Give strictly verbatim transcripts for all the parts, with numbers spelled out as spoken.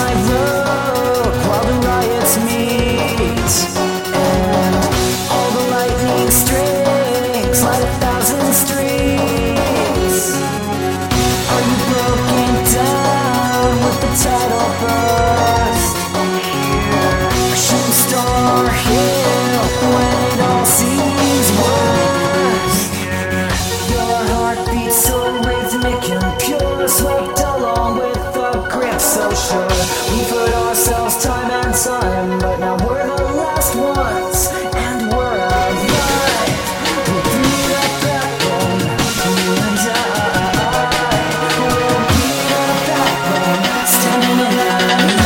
my road while the riots meet, and all the lightning strings light a thousand streets. Are you broken down with the tidal burst? Shooting star hill when it all seems worse. Your heart beats so rhythmic and pure, swept along with the grip so sure. We've hurt ourselves time and time, but now we're the last ones, and we're alive. We'll be the backbone, you and I. We'll be the backbone, standing in the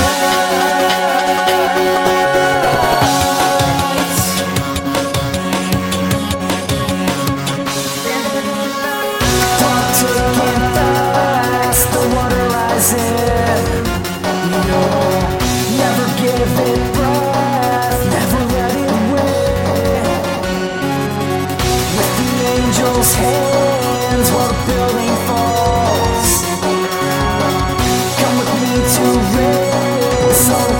taking fast, the water rising. No, never give it breath, never let it win. With the angels' hands while the building falls, come with me to raise all